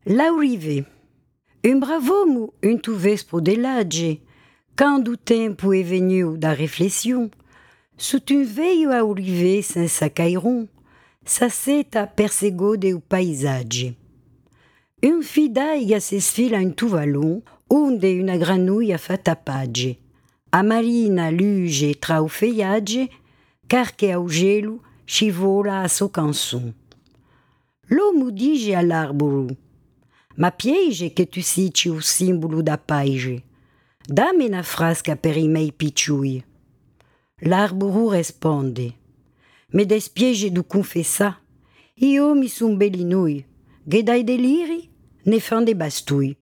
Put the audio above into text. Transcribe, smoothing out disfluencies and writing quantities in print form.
L'arrivée. Un bravo un tu vespo de l'âge, quand o tempo est venu da réflexion, sous un veio a arriver senza cairon, sa seta persego de o paisage. Un fidaiga s'esfila in tuvalon, onde una granouilla fa tapage. A marina luge tra o feiage, carche ao gelo scivola a so cançon. L'uomo dice all'arboro: ma piege che tu sici o simbolo da paige. Dammi una frasca per i miei picciui. L'arboro risponde: me despiege du confessà, io mi son bellinui, che dai deliri ne fan de bastui.